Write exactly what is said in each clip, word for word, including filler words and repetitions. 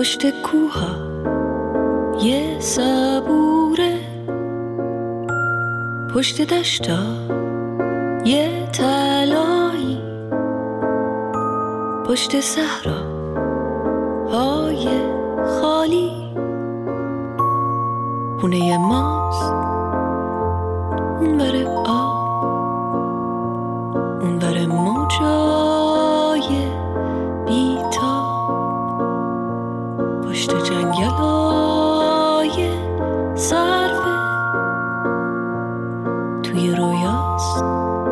پشت کوها یه صبوره، پشت دشتا یه طلایی، پشت صحرا های خالی خونه ماست اونور آب، اونور موجای بیتاب، پشت جنگلای سرفه توی رویاست،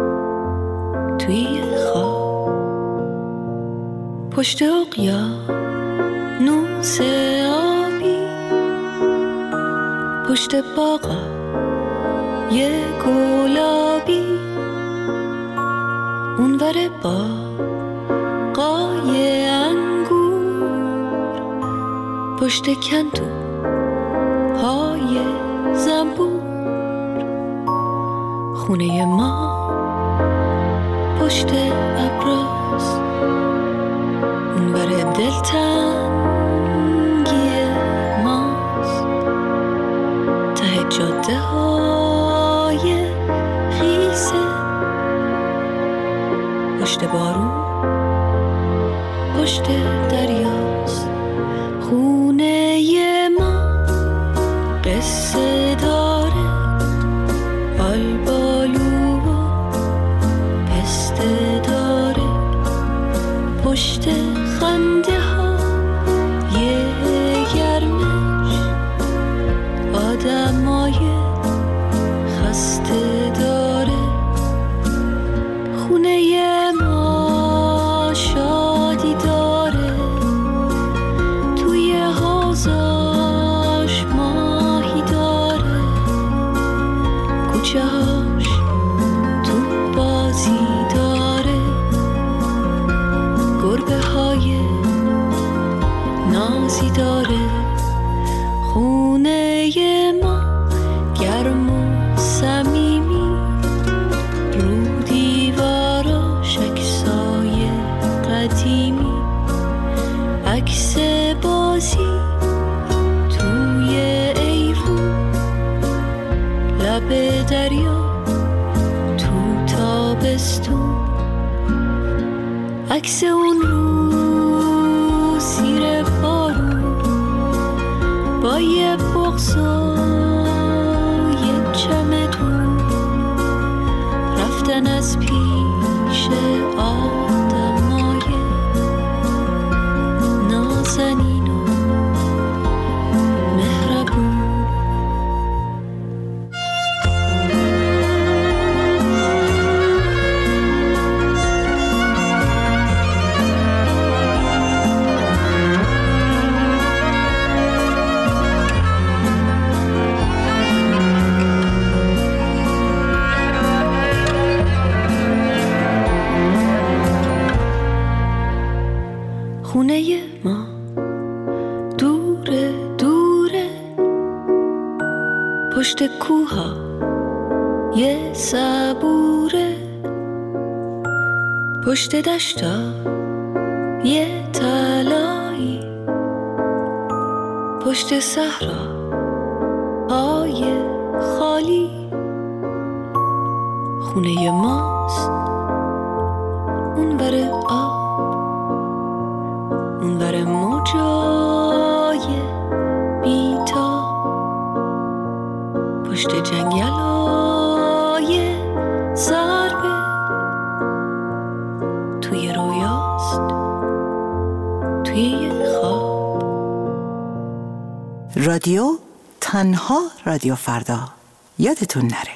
توی خواب، پشت اقیانوس آبی، پشت باغا یه گلابی، اونور باغای انگور، پشت کندو های زنبور، خونه ما پشت ابراز، اونور دلتنگی ماست، ته جاده های خیسه، پشت بارون پشت دریاست، خونه ما قصه داره، آلبالو و پسته داره، پشت خنده ها یه گرمش، آدمای خسته داره، خونه ما شادی داره، توی حوضاش ماهی داره، کوچه هاش تو بازی داره، گربه های نازی داره، خونه ما گرم و صمیمی، رو دیواراش عکسای قدیمی، عکس بازی توی ایوون، لب دریا تو تابستون، عکس اون رو زیر بارون، با یه بغض و یه چمدون، رفتن از پیش آدمای نازنین و مهربون. خونه ما دوره دوره، پشت کوها یه صبوره، پشت دشتا یه طلایی، پشت صحرا های خالی خونه ماست اونور آب، اونور موجای بیتاب، پشت جنگلای سربه توی رویاست، توی خواب. رادیو تنها رادیو فردا، یادتون نره.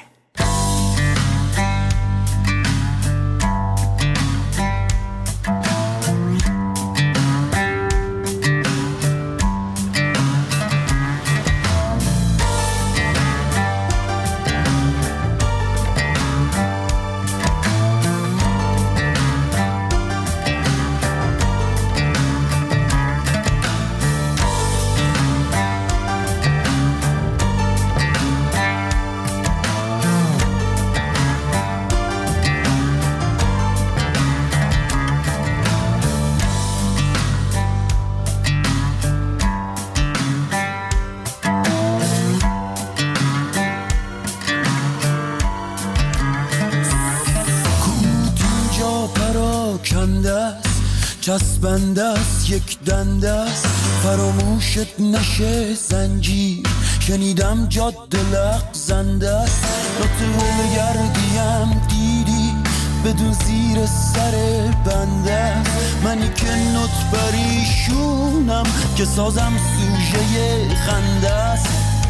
چسبنده است یک دنده است فراموشت نشه زنجیر شنیدم جاده لغزنده است نطول گردیم دیدی بدون زیر سر بنده است منی که نط بریشونم که سازم سوژه خنده است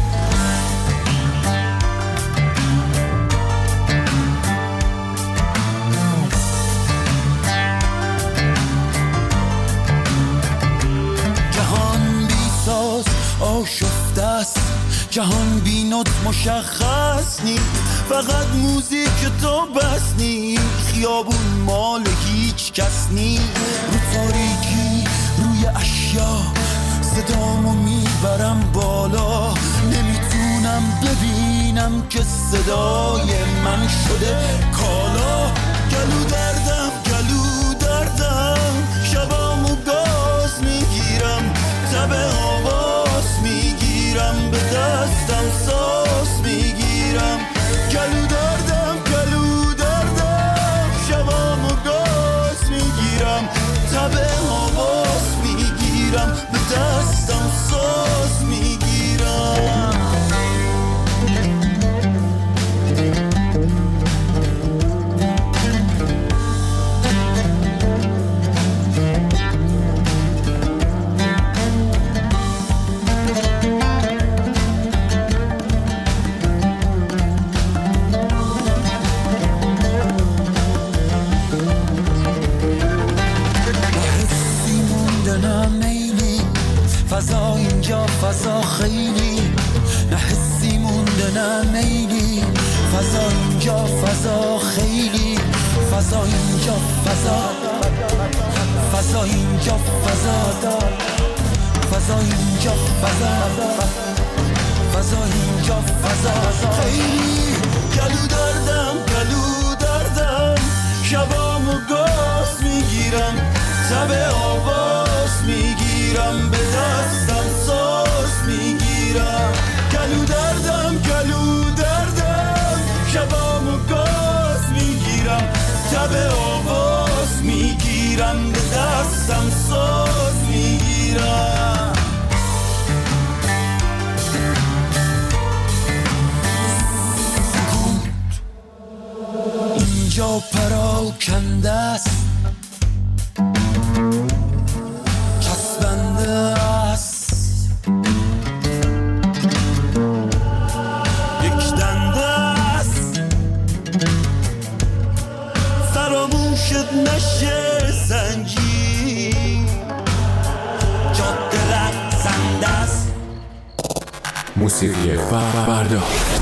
آشفته است جهان بی نط مشخص نی فقط موزیک تو بس نی خیابون مال هیچ کس نی رو تاریکی روی اشیا صدامو میبرم بالا نمیتونم ببینم که صدای من شده کالا گلو دردم گلو دردم شبامو گاز میگیرم تب آواز میگیرم به دستم ساز میگیرم گلو دردم گلو دردم شبامو گاز میگیرم تب آواز میگیرم به دستم ساز میگیرم فضا اینجا فضا خیلی نه حسی مونده نه میلی فضا اینجا فضا خیلی فضا اینجا فضا فضا اینجا فضا فضا اینجا فضا فضا اینجا فضا خیلی گلو دردم گلو دردم شبامو گاز میگیرم تب آواز میگیرم به دستم ساز میگیرم گلو دردم گلو دردم شبامو گاز میگیرم تب آواز میگیرم به دستم ساز میگیرم اینجا پراکنده است چسبنده است یک دنده است فراموشت نشه زنجیر جاده لغزنده است موسیقی فردا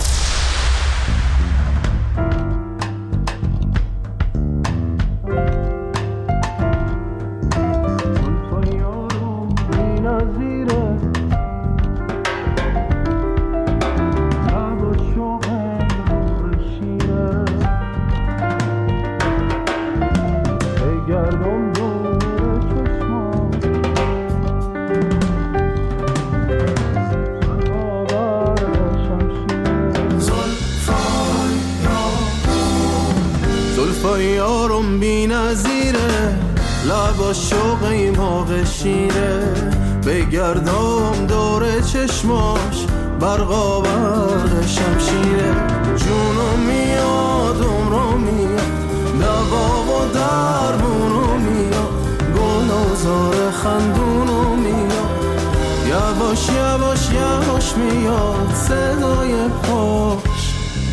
یارم بی نظیره لبا شوق این موقع شیره بگردم دور چشماش برقا برق شمشیره جونم میاد عمرم میاد دوا و درمونو میاد گل و زار خندونو میاد یواش یواش یواش میاد صدای پاش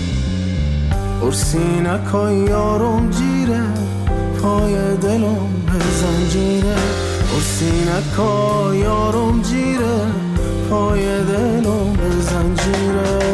ارسینکای یارم جیره پای دلم به زنجیره ارسینکای یارم جیره پای دلم به زنجیره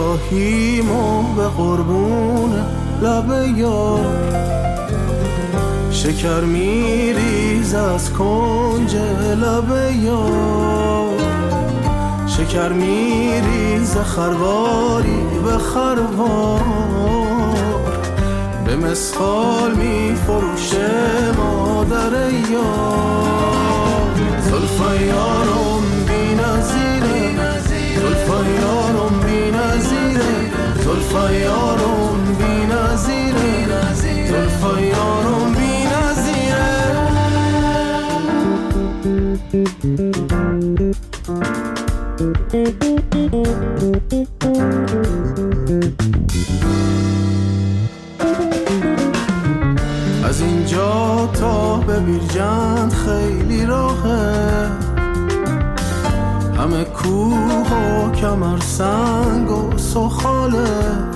گیاهیمو به قربون لب یار، شکر میریز از کنج لب یار، شکر میریز خرواری به خروار، به مسخال میفروشه مادر یار. زلفای یارم بی نظیره، زلفای یارم بی نظیره، زلفای یارم بی نظیره، زلفای یارم بی نظیره. از اینجا تا به بیرجند خیلی راهه، همه کوه و کمر سنگ و سخاله،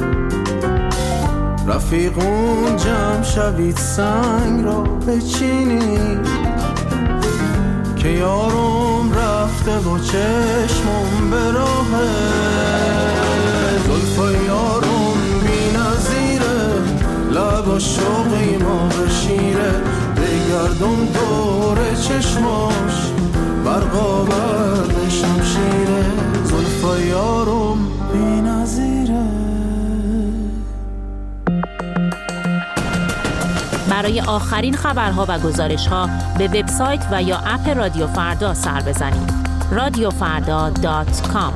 رفیقون جمع شوید سنگ را بچینید، که یارم رفته و چشمم به راهه. زلفای یارم بی نظیره، لبا شوقی ما به شیره، بگردم دور چشماش برقا برد شمشیره. زلفای یارم بی نظیره. برای آخرین خبرها و گزارش‌ها به وبسایت و یا اپ رادیو فردا سر بزنید. رادیو فردا دات کام.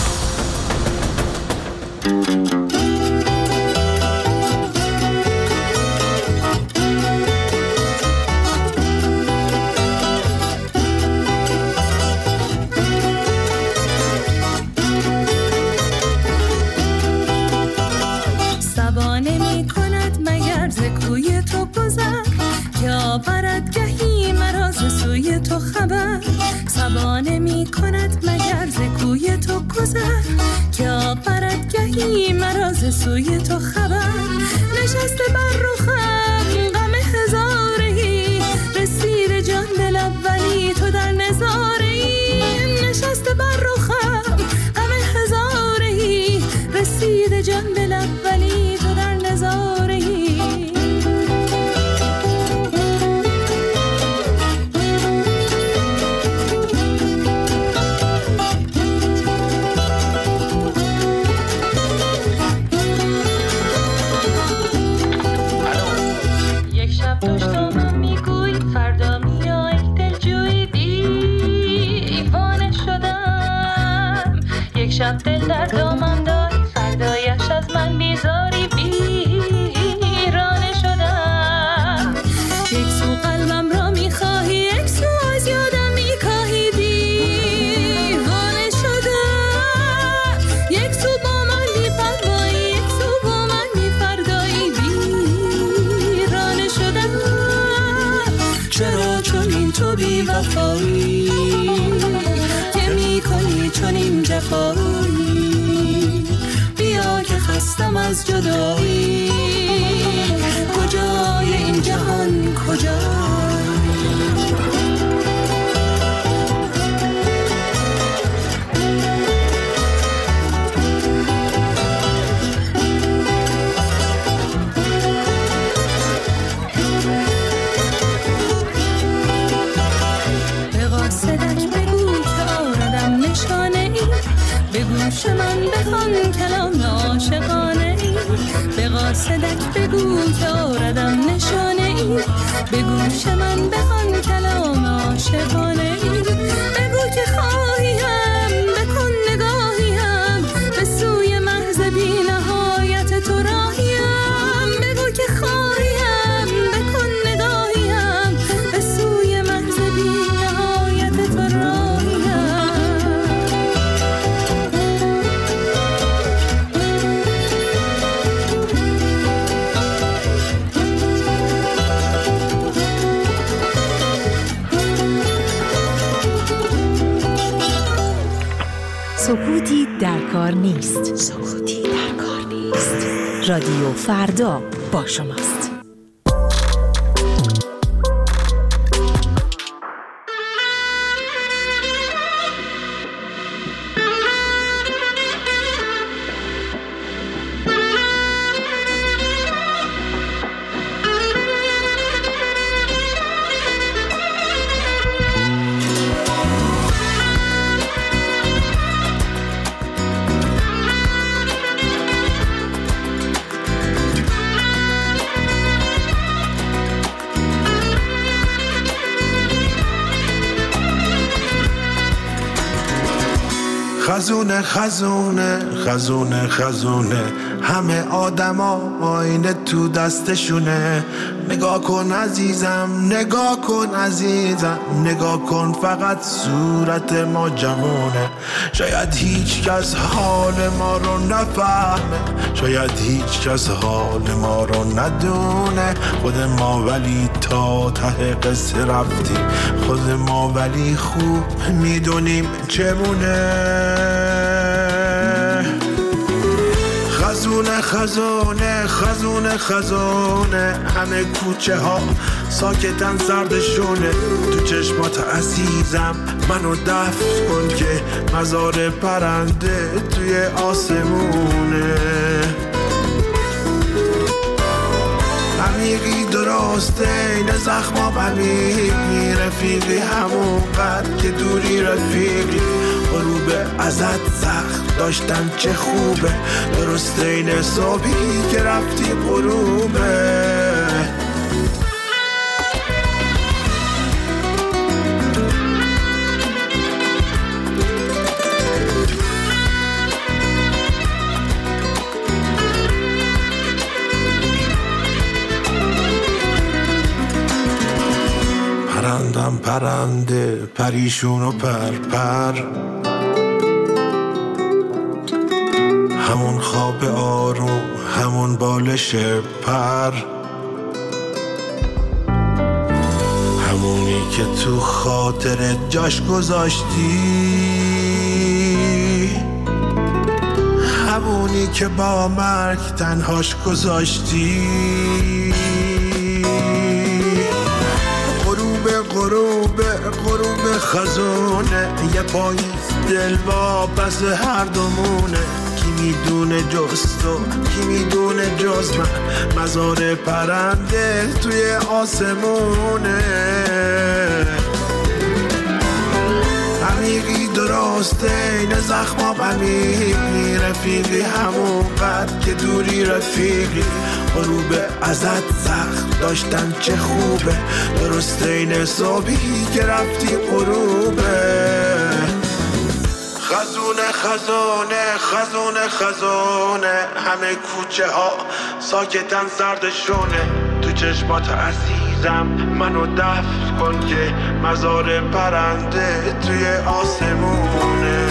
سبا نمی کند مگر ز کوی تو گذر، که آورد گهی مرا ز سوی تو خبر. نشسته بر رخم غم هزارهی، رسید جان به لب ولی تو در نظارهی. نشسته بر رخم غم هزارهی، رسید جان به لب ولی تو در نظارهی. شب دل در دامم داری، فردایش از من بیزاری، ویرانه شدم. یک سو قلبم را میخواهی، یک سو از یادم میکاهی، دیوانه شدم. یک سو با من میپروایی، یک سو با من میفردایی، ویرانه شدم. چرا چنین تو بی وفایی که میکنی چنین جفایی؟ بیا که خستم از جدایی، کجای این جهان کجا؟ به قاصدک بگو که آردم نشانه ای، به گوش من بخوان کلام عاشقانه ای. به قاصدک بگو که آردم نشانه ای، به گوش من بخوان کلام عاشقانه ای. بگو که خواهیم بکن نگاهیم، به سوی محض بی نهایت تو راهیم. بگو که خواهیم بکن نگاهیم، به سوی محض بی نهایت تو راهیم. سکوتی در کار نیست. سکوتی در کار نیست. رادیو فردا با شماست. خزونه خزونه خزونه خزونه همه آدما آینه تو دستشونه. نگاه کن عزیزم نگاه کن عزیزم نگاه کن فقط صورت ما جوونه. شاید هیچ کس حال ما رو نفهمه، شاید هیچ کس حال ما رو ندونه. خود ما ولی تا ته قصه رفتیم، خود ما ولی خوب میدونیم چمونه. خزونه خزونه خزونه خزونه همه کوچه ها ساکتن سردشونه. تو چشمات عزیزم منو دفن کن که مزار پرنده توی آسمونه. عمیقی درسته این زخمام عمیقی، رفیقی همون قد که دوری رفیقی. غروب ازت زخم داشتن چه خوبه، درسته این صبحی که رفتی غروبه. پرندم پرنده پریشون و پر پر، همون خواب آروم همون بالش پر، همونی که تو خاطرت جاش گذاشتی، همونی که با مرگ تنهاش گذاشتی. غروب غروب خزونه یه پاییز دل با بس هر دومونه. کی میدونه جز تو کی میدونه جز من، مزار پرنده توی آسمونه. عمیقی درسته این زخمام عمیقی، رفیقی همون قد که دوری رفیقی. غروب ازت زخم داشتن چه خوبه، درسته این صبحی که رفتی غروبه. خزونه خزونه خزونه خزونه همه کوچه ها ساکتن سردشونه. تو چشمات عزیزم منو دفن کن که مزار پرنده توی آسمونه.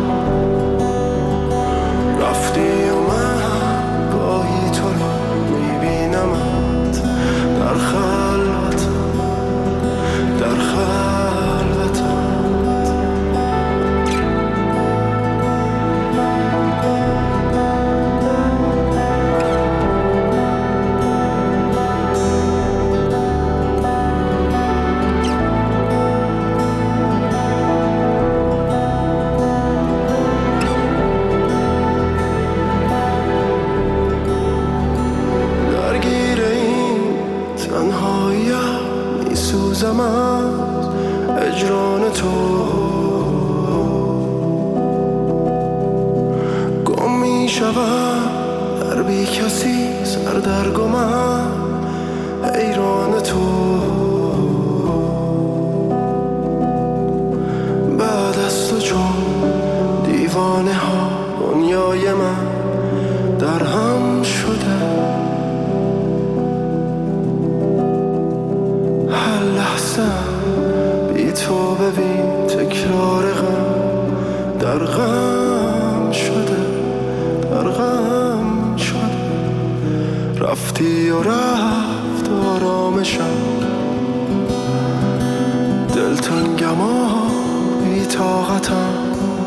رفتی و من گاهی تو رو تنهاییم میسوزم از اجران تو، گم میشوم در بی کسی سردرگمم حیران تو. بعد از تو چون دیوانه ها دنیای من در هم شده، هر لحظه بی تو ببین تکرار غم در غم شده، در غم شده. رفتی و رفت آرامشم، دلتنگم و بی طاقتم.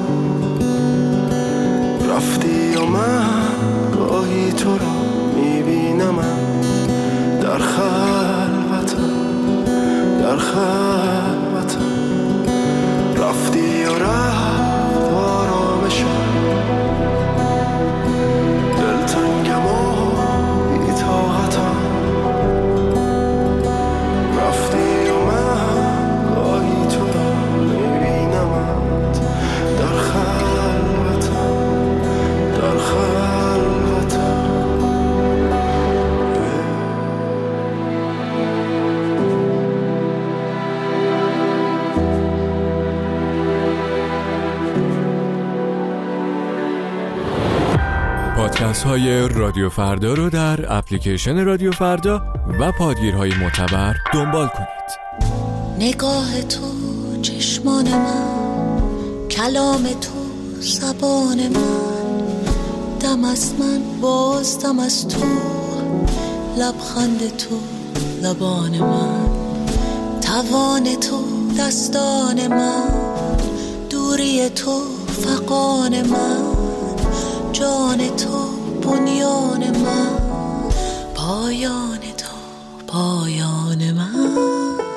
رفتی و من گاهی تو رو میبینم در خلوتم، در خلوتم. رفتی و رفت آرامشم، دلتنگم و بی طاقتم. رفتی و من گاهی تو رو میبینم در خلوتم، در خلوتم. پادکست های رادیو فردا رو در اپلیکیشن رادیو فردا و پادگیرهای معتبر دنبال کنید. نگاه تو چشمان من، کلام تو زبان من، دم از من باز دم از تو، لبخند تو لبان من، توان تو دستان من، دوری تو فغان من، جان تو بنیان من، پایان تو پایان من.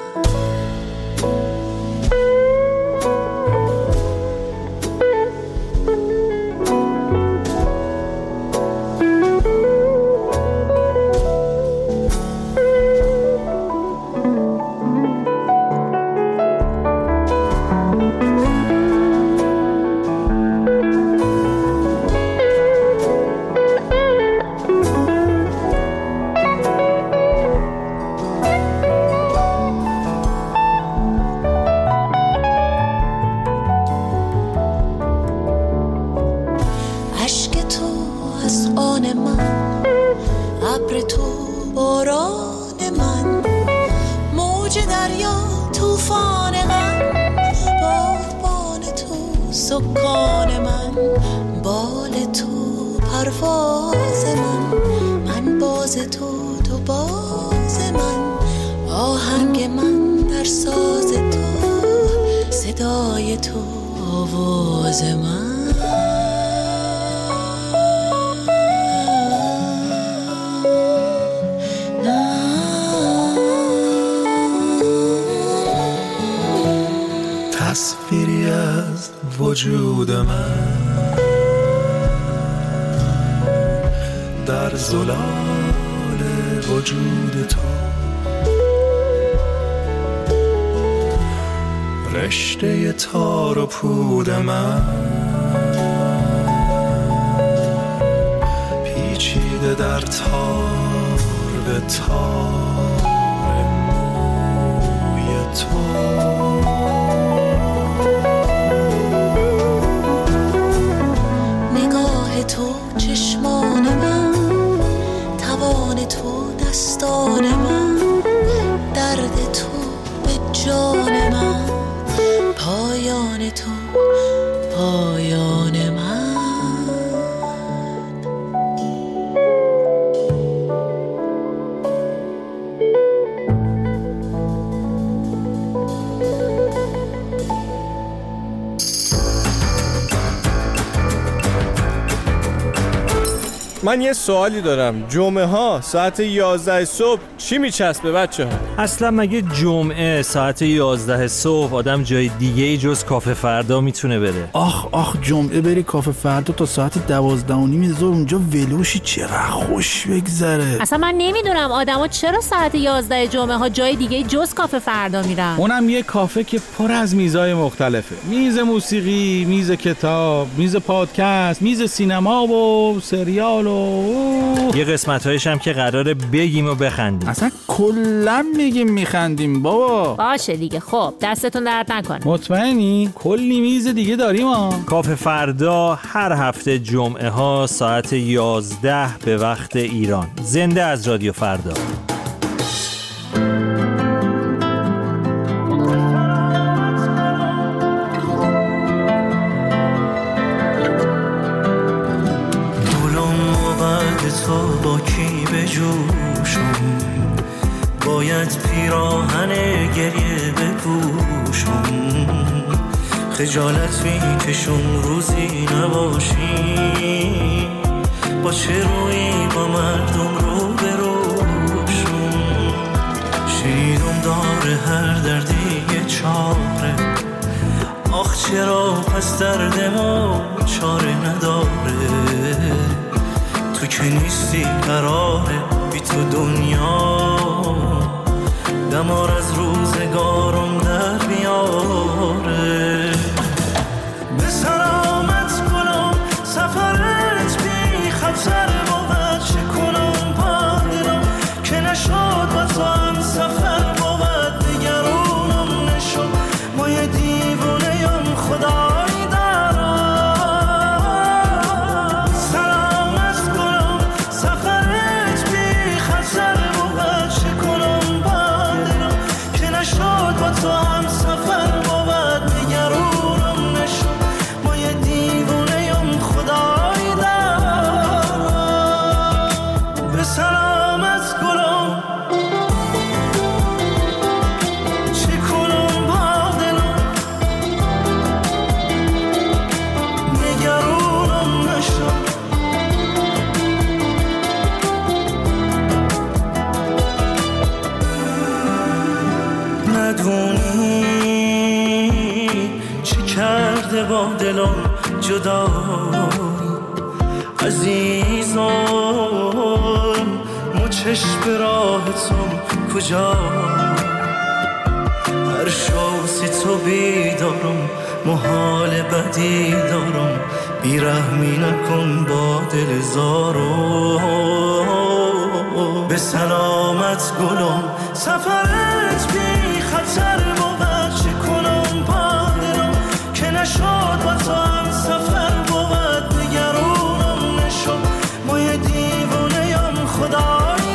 تصویری از وجود من در زلال وجود تو، رشته تار و پود من پیچیده در تار به تار موی تو. تو چشمان من، توان تو دستان من، درد تو به جان من، پایان تو پایان من. من یه سوالی دارم. جمعه ها ساعت یازده صبح چی میچسبه بچه ها؟ اصلا مگه جمعه ساعت یازده صبح آدم جای دیگه ای جز کافه فردا میتونه بره؟ آخ آخ جمعه بری کافه فردا تا ساعت دوازده و نیم ظهر اونجا ولوشی چقدر خوش بگذره. اصلا من نمیدونم آدما چرا ساعت یازده جمعه ها جای دیگه جز کافه فردا میرن. اونم یه کافه که پر از میزای مختلفه. میز موسیقی، میز کتاب، میز پادکست، میز سینما و سریال و یه قسمت‌هایش هم که قراره بگیم و بخندیم. اصلا کلا میگیم میخندیم بابا. باشه دیگه. خب دستتون درد نکنه. مطمئنی؟ کلی میز دیگه داریم ها. کافه فردا هر هفته جمعه ها ساعت یازده به وقت ایران. زنده از رادیو فردا. با کی بجوشم، باید پیراهن گریه بپوشم، خجالت میکشم روزی نباشی، با چه روی با مردم رو بروشم، شیرم داره هر دردی یه چاره، آخ چرا پس درد ما چاره نداره، تو که نیستی قراره بی تو دنیا دمار از روزگارم در بیاره، به سلامت کنم سفرت بی خطر بود، چه کنم پا دلم که نشد با تو هم سفر بود، نگرونم نشد ما یه دیوونه یم خدای تو هم سفر بود، نگرونم نشد ما یه دیوونه یم خدای دارم، به سلامت گلم چه کنم با دلم، نگرونم نشد ندونی چی کرده با دلم جدایی عزیزم، مو چشم راحتم کجا، هر شاسی تو بیدارم محال بدی دارم، بیرحمی نکن با دل زارو، به سلامت گلم سفرت بی خطر بود، چه کنم پا دلم که نشد با تو هم سفر بود، نگرونم نشد ما یه دیوونه یم خدای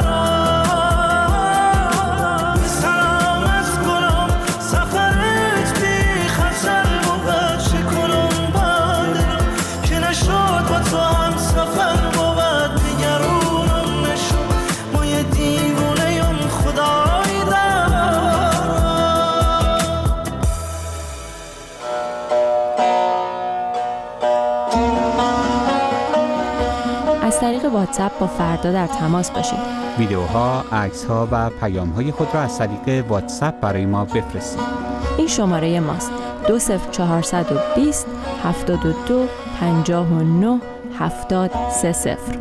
دارم، به سلامت گلم سفرت بی خطر بود، چه کنم پا دلم که نشد با تو هم سفر بود، نگرونم نشد ما یه دیوونه یم خدای دارم. از طریق واتساپ با فردا در تماس باشید. ویدیوها، عکس‌ها و پیام‌های خود را از طریق واتساپ برای ما بفرستید. این شماره ماست: دو صفر چهارصد و بیست هفتاد و دو پنجاه و نه هفتاد سه صفر.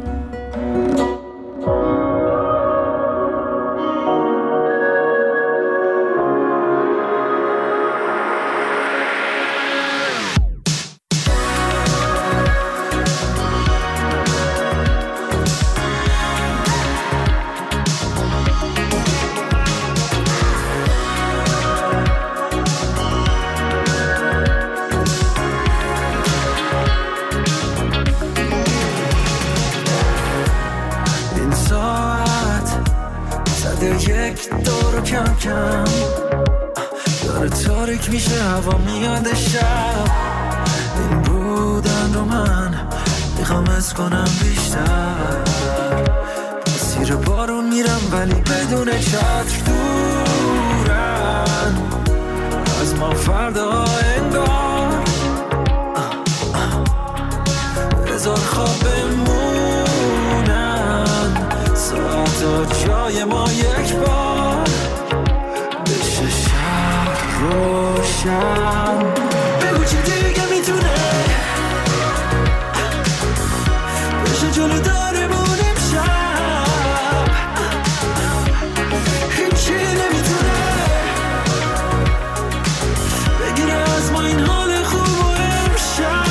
یک دور کم کم داره تاریک میشه، هوا میاد شب، این بودن رو من میخوام از کنم بیشتر، مسیر بارون میرم ولی بدون چتر، دورن از ما فردا انگار، هزار خواب بمون جای ما یک بار بشه شهر روشن. بگو چی دیگه میتونه بشه جلو دارمون امشب. هیچی نمیتونه بگیره از ما این حال خوب و امشب.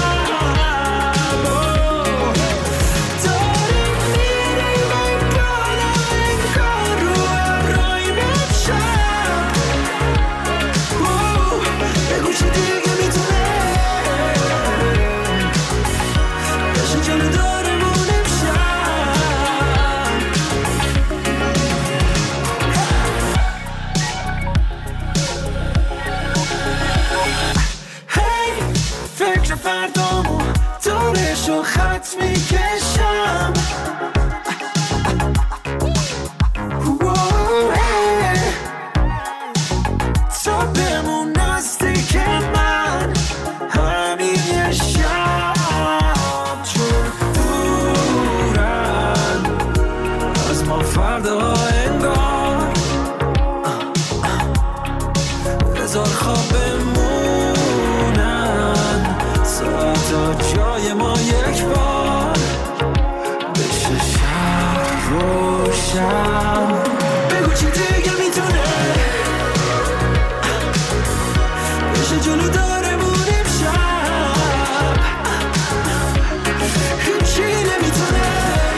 فردامو دورشو خط میکشم. تا بمون نزدیک من همین یه شب، چون دورن از ما فردا انگار هزار خواب تا جای ما یک بار بشه شهر روشن. بگو چی دیگه میتونه بشه جلو دارمون امشب. هیچی نمیتونه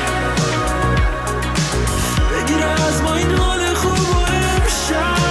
بگیره از ما این حال خوب و امشب.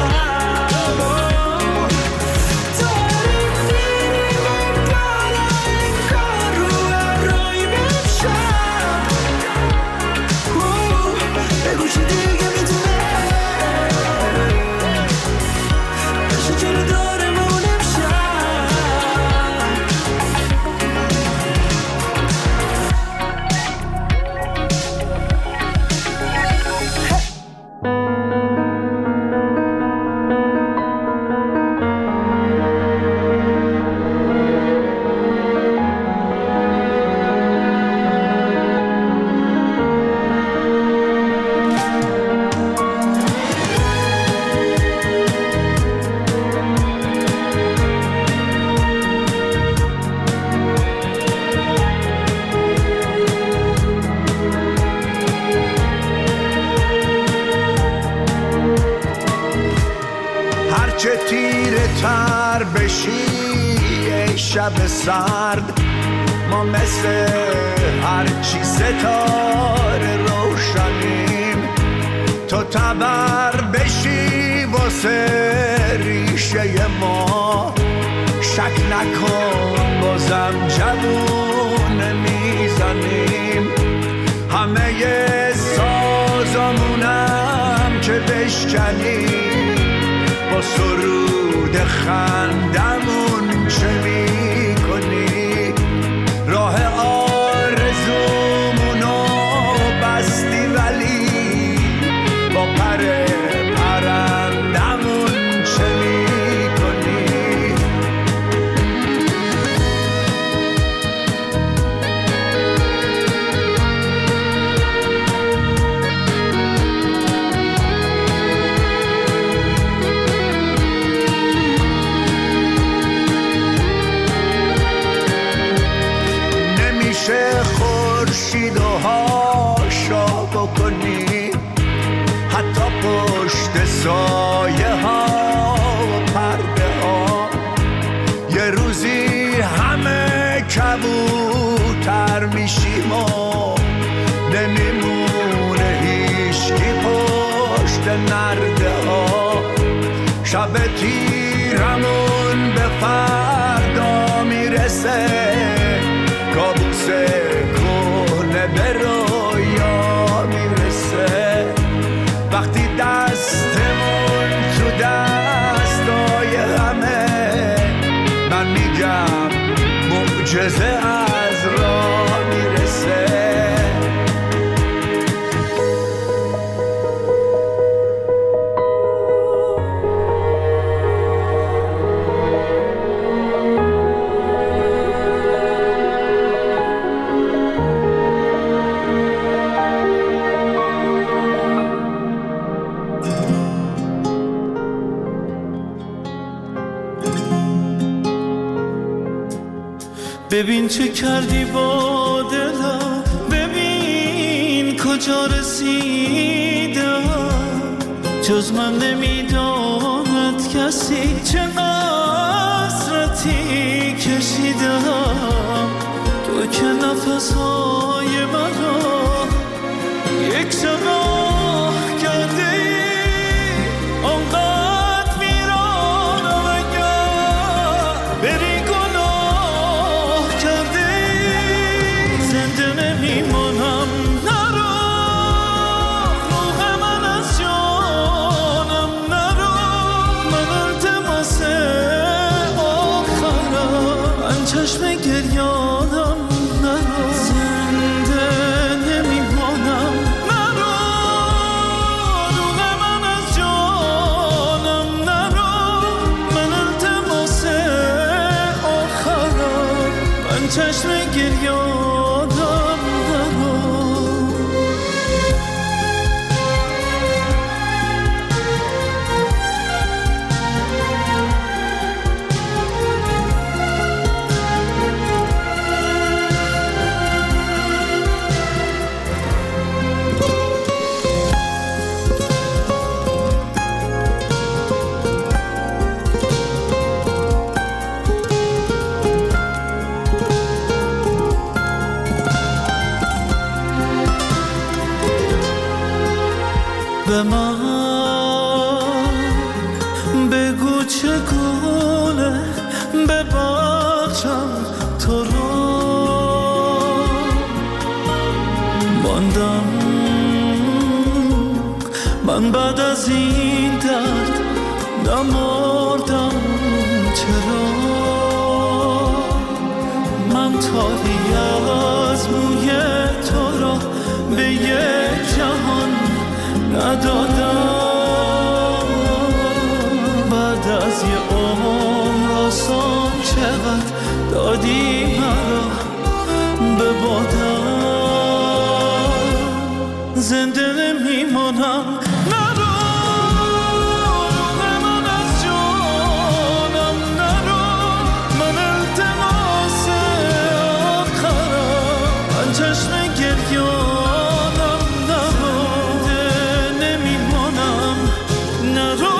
هرچه تیره تر بشی ای شب سرد، ما مثل هرچی ستاره روشنیم. تو تبر بشی واسه ریشه ما، شک نکن بازم جوون میزنیم. همه سازامونم که بشکنیم، با سرود خندمون چه می کنی؟ راه آرزومونو بستی ولی با پر پرندمون چه می کنی؟ خورشید و هاشا بکنی، حتی پشت سایه ها و پرده ها. یه روزی همه کبوتر میشیم و نمیمونه هیچکی پشت نرده ها. شب تیرمون به فردا میرسه، کابوس کهنه به رویا میرسه. وقتی دستمون تو دستای همه، من میگم معجزه از راه میرسه. ببین چه کردی با دلم، ببین کجا رسیدم. جز من نمیداند کسی چه حسرتی کشیدم. تو که نفسهای من را یک شباه کرده ای، آنقدر میرانم اگر بری گناه کرده ای. زنده نمیمانم نرو، روح من از جانم نرو. من التماس آخرم، من چشم گریانم نرو. زنده نمیمانم نرو، روح من از جانم نرو. من التماس آخرم، من چشم گریانم نرو. به من بگو چگونه ببخشم تو را. ماندم من بعد از این درد، نمردم چرا. من تاهی از موی تو را به یک جهان ندادم. بعد از یه عمر آسان چقدر دادی مرا به بادم. زنده نمیمانم نرو، روح من از جانم نرو. من التماس آخرم، من چشم گریانم نرو. نمیمانم نرو،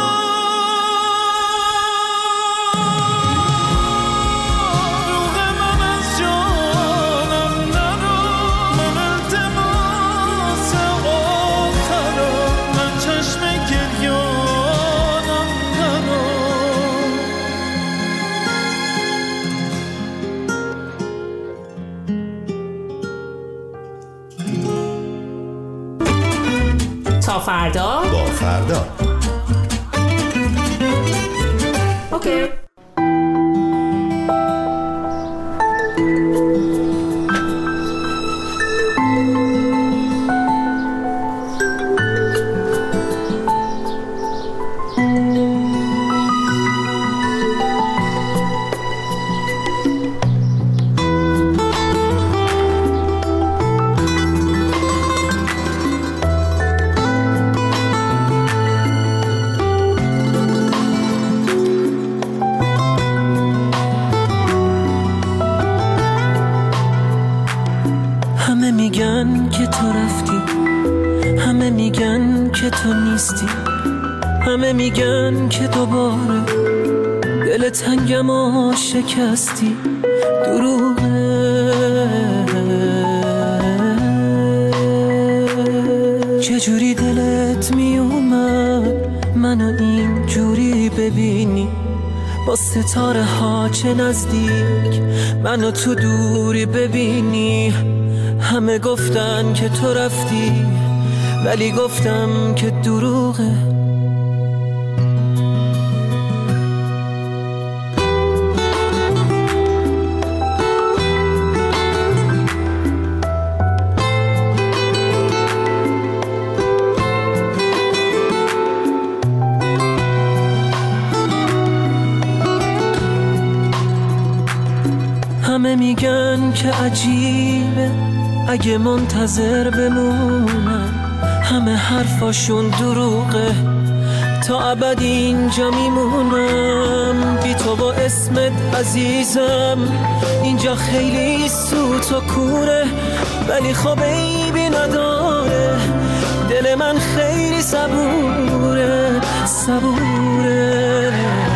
روح من از جانم نرو. من التماس آخرم، من چشم گریانم نرو. تا فردا با فردا. اوکی. همه میگن که تو رفتی، همه میگن که تو نیستی، همه میگن که دوباره دل تنگم و شکستی. دروغه، چجوری دلت میومد منو اینجوری ببینی؟ با ستاره ها چه نزدیک منو تو دوری ببینی. همه گفتن که تو رفتی، ولی گفتم که دروغه. همه میگن که عجیبه اگه منتظر بمونم، همه حرفاشون دروغه. تا ابد اینجا میمونم بی تو با اسمت عزیزم. اینجا خیلی سوت و کوره ولی خب عیبی نداره، دل من خیلی صبوره صبوره.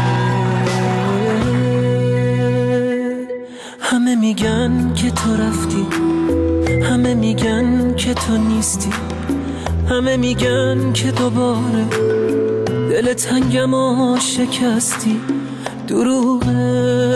همه میگن که تو رفتی، همه میگن که تو نیستی، همه میگن که دوباره دل تنگم و شکستی. دروغه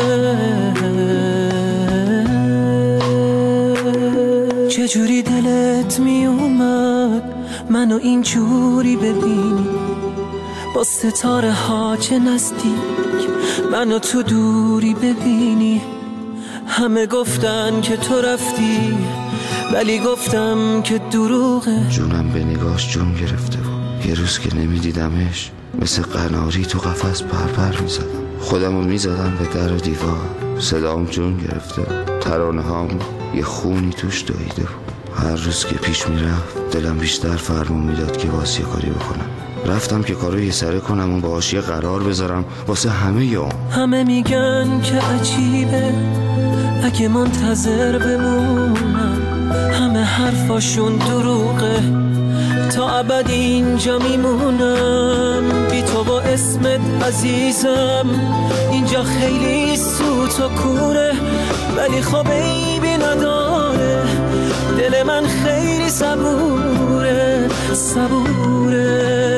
چجوری دلت میومد منو اینجوری ببینی، با ستاره ها چه نزدیک منو تو دوری ببینی. همه گفتن که تو رفتی ولی گفتم که دروغه. جونم به نگاش جون گرفته بود، یه روز که نمیدیدمش مثل قناری تو قفس پرپر میزدم. خودمو میزدم به در و دیوار، صدام جون گرفته بود، ترانه هام یه خونی توش دویده بود. هر روز که پیش میرفت دلم بیشتر فرمون میداد که واسه یه کاری بکنم. رفتم که کارو یه سره کنم و باهاش یه قرار بذارم واسه همه یوم. همه میگن که عجیبه اگه منتظر بمونم، همه حرفاشون دروغه، تا ابد اینجا میمونم بی تو با اسمت عزیزم. اینجا خیلی سوت و کوره ولی خب عیبی نداره، دل من خیلی صبوره صبوره.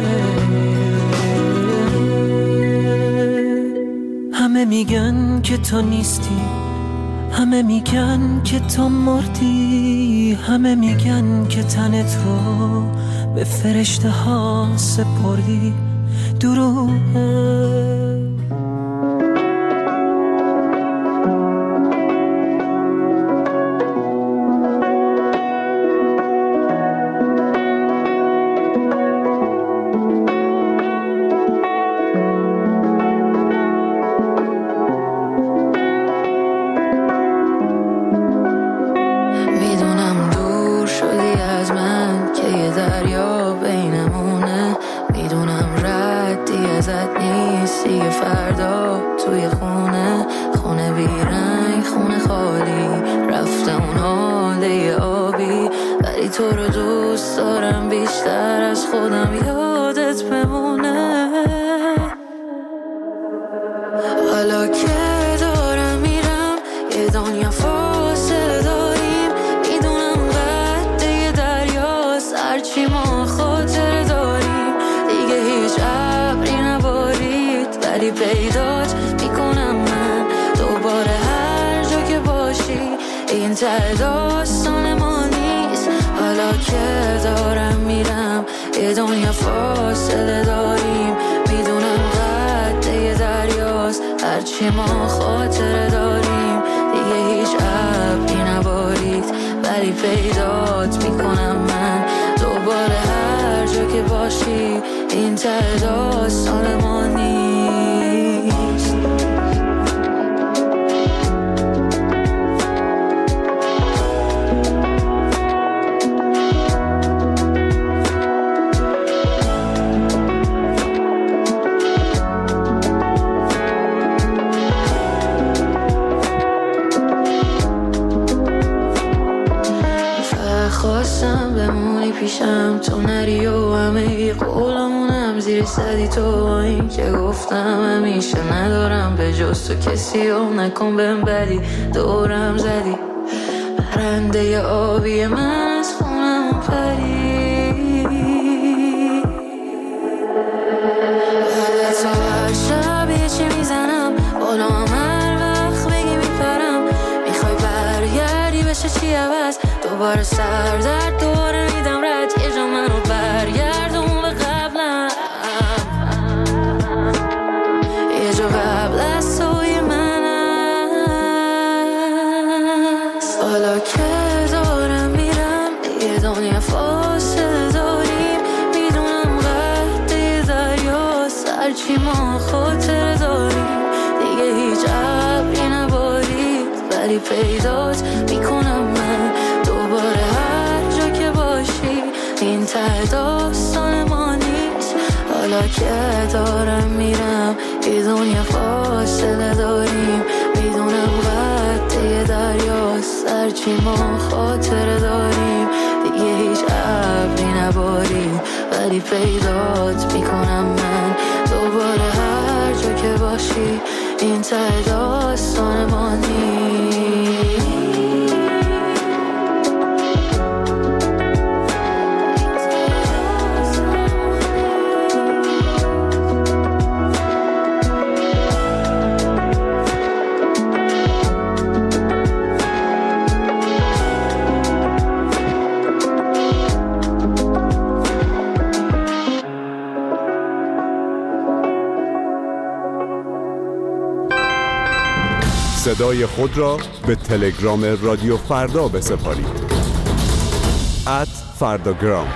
همه میگن که تو نیستی، همه میگن که تو مردی، همه میگن که تنت رو به فرشته ها سپردی. دروغه تو رو دوست دارم بیشتر از خودم، یادت بمونه. حالا که دارم میرم یه دنیا فاصله داریم، میدونم قد دریاست هرچی ما خاطره داریم. دیگه هیچ ابری نبارید ولی پیدات میکنم من دوباره هر جا که باشی. این ته داستان ما نیست. حالا که دارم میرم یه دنیا فاصله داریم، میدونم قد دریاست هرچی ما خاطره داریم. دیگه هیچ ابری نبارید ولی پیدات میکنم من دوباره هر جا که باشی. این ته داستان ما نیست. خواستم بمونی پیشم تو نری و همه قولمونم زیر صدی تو، این که گفتم همیشه ندارم به جز تو کسی و نکن بهم بدی. دورم زدی پرنده آبی من از خونم پری، بعد تو هر شب یه چی میزنم بالا هم هر وقت بگی میپرم. میخوای برگردی بشه چی عوض، دوباره سر درد دوباره میدم رد. یه جا منو برگردون به قبلم، یه جا قبل از توی من هست. حالا که دارم میرم یه دنیا فاصله داریم، میدونم قد دریاست هرچی ما خاطره داریم. دیگه هیچ ابری نبارید ولی پیدات میکنم من دوباره هر جا که باشی. این ته داستان ما نیست. حالا حالا که دارم میرم یه دنیا فاصله داریم، میدونم قطعه دریاست هرچی ما خاطره داریم، دیگه هیچ ابری نباریم ولی پیدات میکنم من دوباره هر جا که باشی، این ته داستان ما نیست. صدای خود را به تلگرام رادیو فردا بسپارید. ات فرداگرام.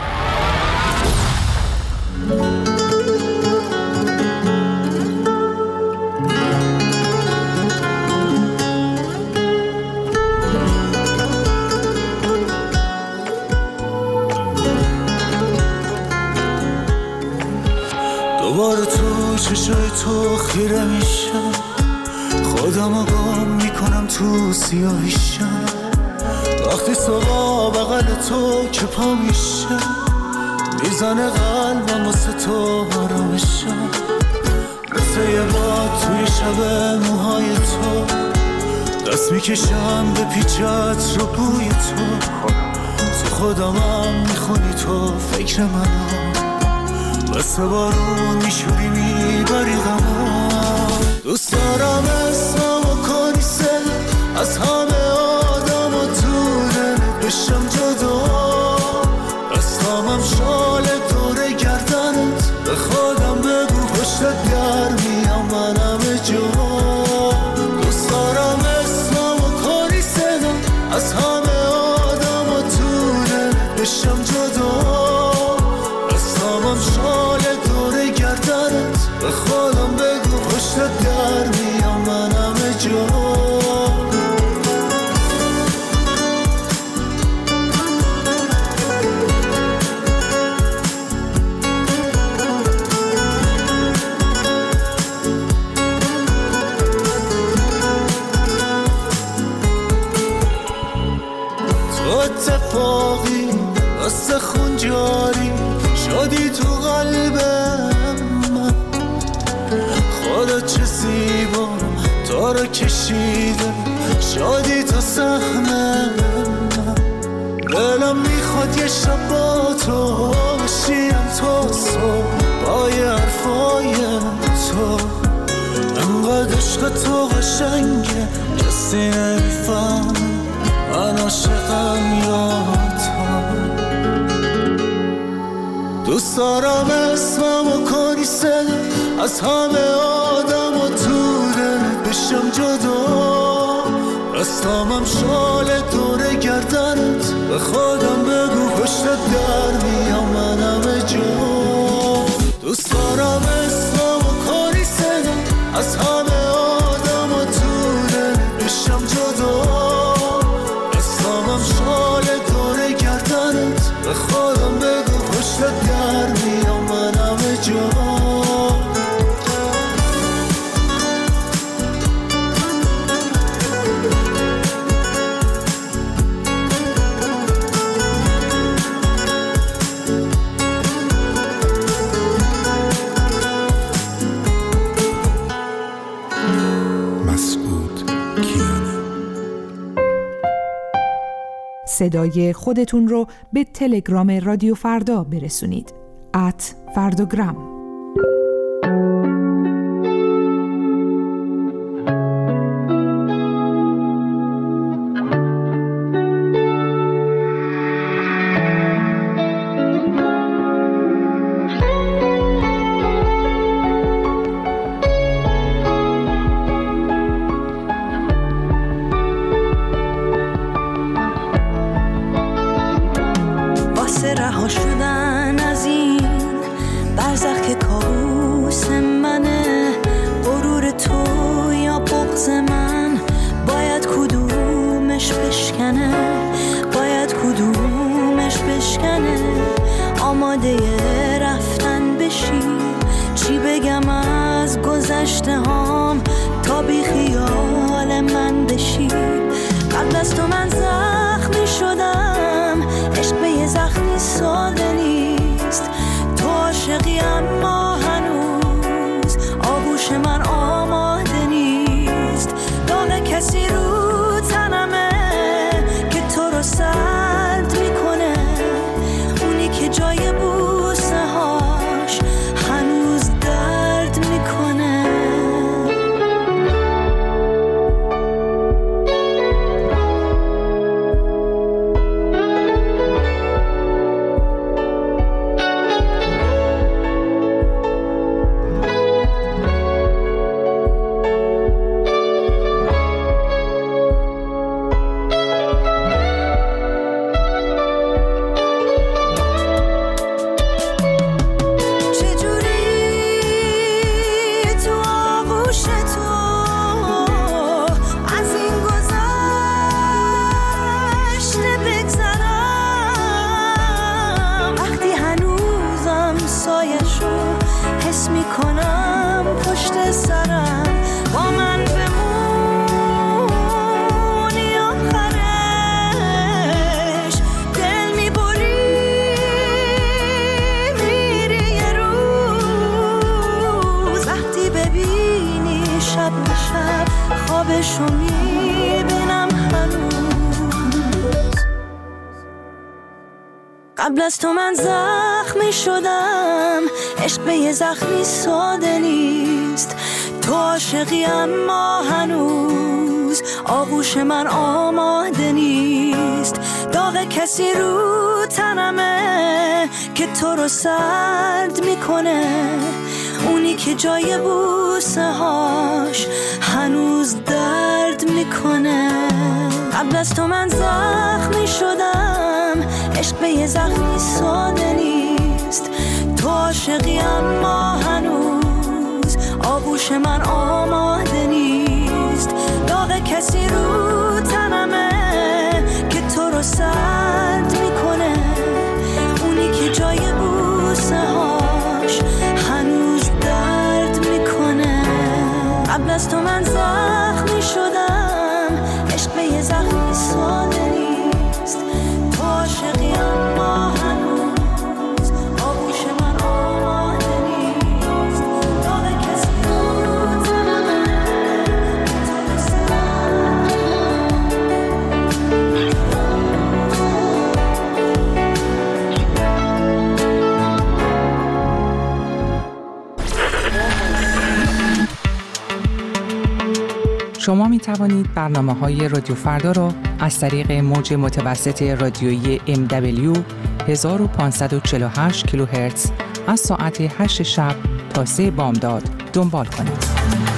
دوباره تو چشای تو خیره میشم، خودم رو گم میکنم تو سیاهیشم، وقتی صبح بغل تو که پا میشم میزنه قلبم واسه تو آرامشم، مثل یه باد توی شب موهای تو دست میکشم به پیچت رو بوی تو، تو خودمم میخونی تو فکر منم، مثل بارون میشوری میبری غمم، دوست دارم اسمم و کنی سل از همه آدم و تو دلت بشم جدا، دستامم شال دوره گردنت، به خودم بگو پشتت گرمیم من همه جا، دوست دارم اسمم و کنی سل از همه آدم و تو دلت بشم جدا، دستامم شال دوره گردنت، به خودم بگو پشتت گرمیم من همه جا. تو اتفاقی واسه خون جاری شدی تو قلبم من، خدا چه زیبا تو رو کشیده شدی تو سهمم، دلم میخواد یه شب با تو بشیم تا صبح با یه حرفای تو، انقدر عشق تو قشنگه کسی نمیفهم من عاشقم یا تو، دوست دارم اسمم و کنی سل از همه آدم و تو دلت بشم جدا، دستامم شال دوره گردنت، به خودم بگو پشتت گرمیم من همه جا، دوست دارم اسمم و کنی سل از همه آدم و تو دلت بشم جدا، دستامم شال دوره گردنت، به خودم بگو پشتت گرمیم من همه جا. صدای خودتون رو به تلگرام رادیو فردا برسونید. ات فرداگرام. گذشته هام تا بی خیال من بشی. قبل از تو من زخمی شدم، عشق به یه زخمی ساده نیست. تو عاشقی اما هنوز آغوش من آماده نیست. داغ کسی رو تنمه که تو رو سرد میکنه، اونی که جای بوسه هاش هنوز درد میکنه. خوابشو میبینم هنوز. قبل از تو من زخمی شدم، عشق به یه زخمی ساده نیست. تو عاشقی اما هنوز آغوش من آماده نیست. داغ کسی رو تنمه که تو رو سرد میکنه، اونی که جای بوسه هاش هنوز درد میکنه. قبل از تو من زخمی شدم، عشق به یه زخمی ساده نیست. تو عاشقی اما هنوز آغوش من آماده نیست. داغ کسی رو تنمه که تو رو سرد میکنه، اونی که جای بوسه هاش هنوز درد میکنه. قبل از تو من زخمی شدم، عشق به یه زخمی ساده نیست. تو عاشقی اما هنوز آغوش من آماده نیست. داغ کسی رو تنمه که تو رو سرد شما می توانید برنامه‌های رادیو فردا را از طریق موج متوسط رادیویی ام دبلیو هزار و پانصد و چهل و هشت کیلوهرتز از ساعت هشت شب تا سه بامداد دنبال کنید.